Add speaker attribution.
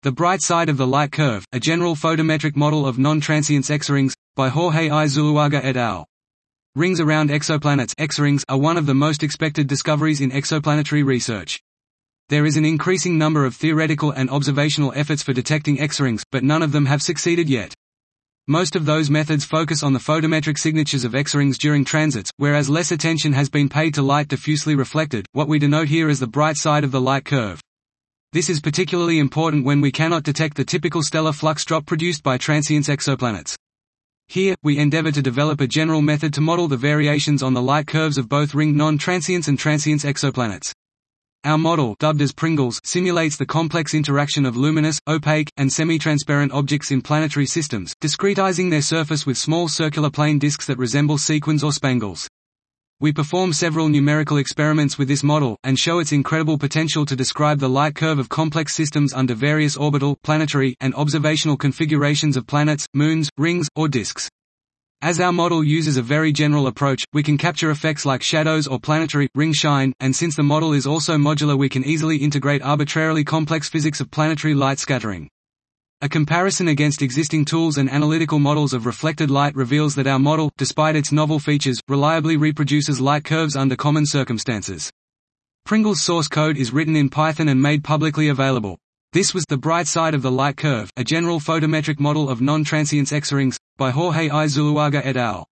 Speaker 1: The Bright Side of the Light Curve, a general photometric model of non-transients X-rings, by Jorge I. Zuluaga et al. Rings around exoplanets X-rings are one of the most expected discoveries in exoplanetary research. There is an increasing number of theoretical and observational efforts for detecting X-rings, but none of them have succeeded yet. Most of those methods focus on the photometric signatures of X-rings during transits, whereas less attention has been paid to light diffusely reflected, what we denote here as the bright side of the light curve. This is particularly important when we cannot detect the typical stellar flux drop produced by transients exoplanets. Here, we endeavor to develop a general method to model the variations on the light curves of both ring non-transients and transients exoplanets. Our model, dubbed as Pringles, simulates the complex interaction of luminous, opaque, and semi-transparent objects in planetary systems, discretizing their surface with small circular plane disks that resemble sequins or spangles. We perform several numerical experiments with this model, and show its incredible potential to describe the light curve of complex systems under various orbital, planetary, and observational configurations of planets, moons, rings, or disks. As our model uses a very general approach, we can capture effects like shadows or planetary, ring shine, and since the model is also modular we can easily integrate arbitrarily complex physics of planetary light scattering. A comparison against existing tools and analytical models of reflected light reveals that our model, despite its novel features, reliably reproduces light curves under common circumstances. Pringle's source code is written in Python and made publicly available. This was The Bright Side of the Light Curve, a general photometric model of non-transients X-rings, by Jorge I. Zuluaga et al.